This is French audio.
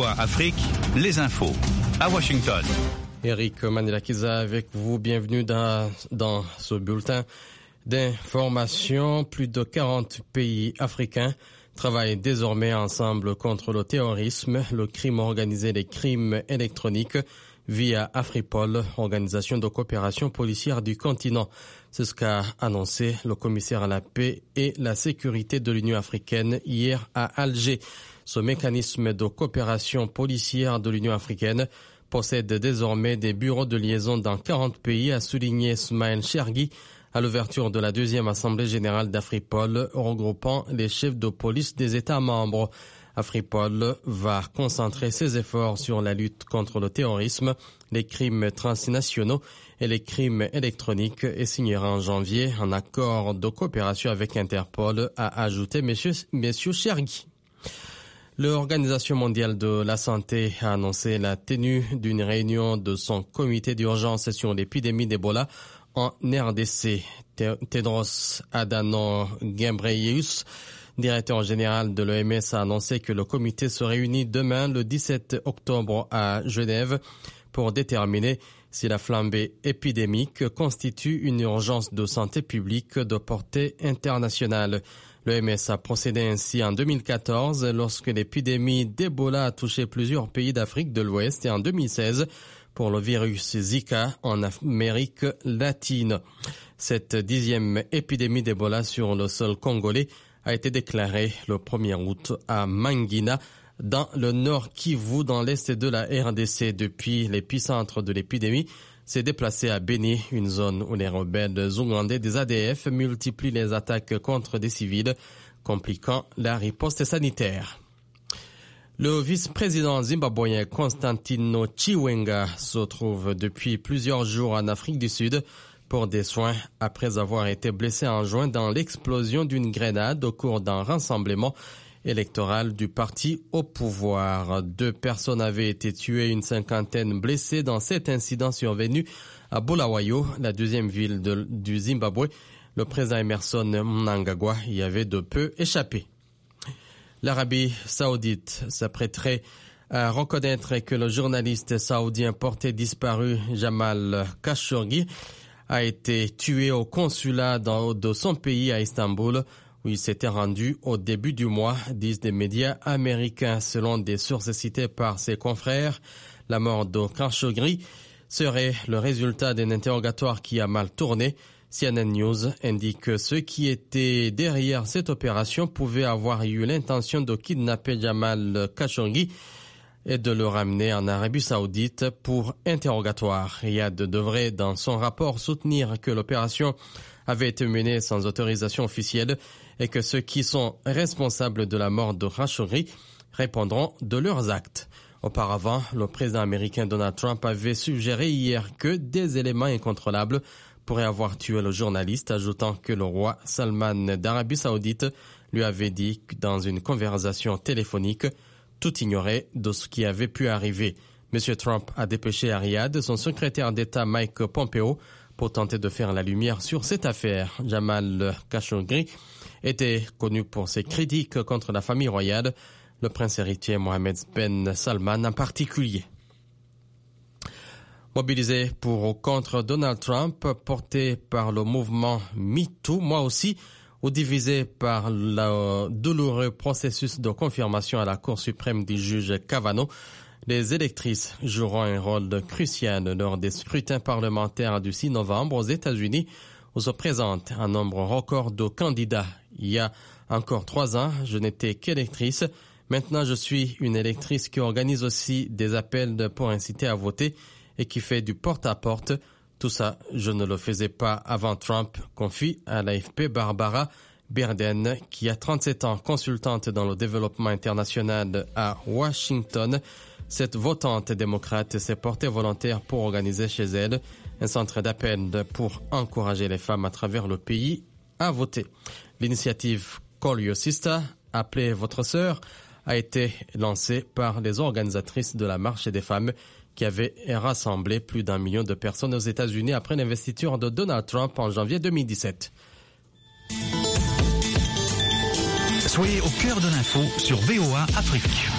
VOA Afrique, les infos. À Washington. Eric Manilakiza avec vous. Bienvenue dans ce bulletin d'information. Plus de 40 pays africains travaillent désormais ensemble contre le terrorisme, le crime organisé et les crimes électroniques via Afripol, organisation de coopération policière du continent. C'est ce qu'a annoncé le commissaire à la paix et la sécurité de l'Union africaine hier à Alger. Ce mécanisme de coopération policière de l'Union africaine possède désormais des bureaux de liaison dans 40 pays, a souligné Smaïl Chergui à l'ouverture de la deuxième assemblée générale d'Afripol, regroupant les chefs de police des États membres. Afripol va concentrer ses efforts sur la lutte contre le terrorisme, les crimes transnationaux et les crimes électroniques et signera en janvier un accord de coopération avec Interpol, a ajouté Monsieur Chergui. L'Organisation mondiale de la santé a annoncé la tenue d'une réunion de son comité d'urgence sur l'épidémie d'Ebola en RDC. Tedros Adhanom Ghebreyesus, directeur général de l'OMS, a annoncé que le comité se réunit demain, le 17 octobre, à Genève pour déterminer si la flambée épidémique constitue une urgence de santé publique de portée internationale. L'OMS a procédé ainsi en 2014 lorsque l'épidémie d'Ebola a touché plusieurs pays d'Afrique de l'Ouest et en 2016 pour le virus Zika en Amérique latine. Cette 10e épidémie d'Ebola sur le sol congolais a été déclarée le 1er août à Mangina, dans le nord Kivu, dans l'est de la RDC. Depuis l'épicentre de l'épidémie, s'est déplacé à Béni, une zone où les rebelles ougandais des ADF multiplient les attaques contre des civils, compliquant la riposte sanitaire. Le vice-président zimbabwéen Constantino Chiwenga se trouve depuis plusieurs jours en Afrique du Sud pour des soins après avoir été blessé en juin dans l'explosion d'une grenade au cours d'un rassemblement électoral du parti au pouvoir. 2 personnes avaient été tuées, une cinquantaine blessées dans cet incident survenu à Bulawayo, la deuxième ville du Zimbabwe. Le président Emerson Mnangagwa y avait de peu échappé. L'Arabie saoudite s'apprêterait à reconnaître que le journaliste saoudien porté disparu Jamal Khashoggi a été tué au consulat de son pays à Istanbul, où il s'était rendu au début du mois, disent des médias américains. Selon des sources citées par ses confrères, la mort de Khashoggi serait le résultat d'un interrogatoire qui a mal tourné. CNN News indique que ceux qui étaient derrière cette opération pouvaient avoir eu l'intention de kidnapper Jamal Khashoggi et de le ramener en Arabie Saoudite pour interrogatoire. Riyad devrait, dans son rapport, soutenir que l'opération avait été menée sans autorisation officielle et que ceux qui sont responsables de la mort de Khashoggi répondront de leurs actes. Auparavant, le président américain Donald Trump avait suggéré hier que des éléments incontrôlables pourraient avoir tué le journaliste, ajoutant que le roi Salman d'Arabie Saoudite lui avait dit dans une conversation téléphonique tout ignorait de ce qui avait pu arriver. M. Trump a dépêché à Riyad son secrétaire d'État Mike Pompeo pour tenter de faire la lumière sur cette affaire. Jamal Khashoggi était connu pour ses critiques contre la famille royale, le prince héritier Mohammed Ben Salman en particulier. Mobilisé pour ou contre Donald Trump, porté par le mouvement MeToo, moi aussi, ou divisé par le douloureux processus de confirmation à la Cour suprême du juge Kavanaugh, les électrices joueront un rôle crucial lors des scrutins parlementaires du 6 novembre aux États-Unis, où se présente un nombre record de candidats. Il y a encore 3 ans, je n'étais qu'électrice. Maintenant, je suis une électrice qui organise aussi des appels pour inciter à voter et qui fait du porte-à-porte. Tout ça, je ne le faisais pas avant Trump, confie à l'AFP Barbara Berden, qui a 37 ans, consultante dans le développement international à Washington. Cette votante démocrate s'est portée volontaire pour organiser chez elle un centre d'appel pour encourager les femmes à travers le pays à voter. L'initiative Call Your Sister, appelez votre sœur, a été lancée par les organisatrices de la marche des femmes qui avait rassemblé plus d'1 million de personnes aux États-Unis après l'investiture de Donald Trump en janvier 2017. Soyez au cœur de l'info sur VOA Afrique.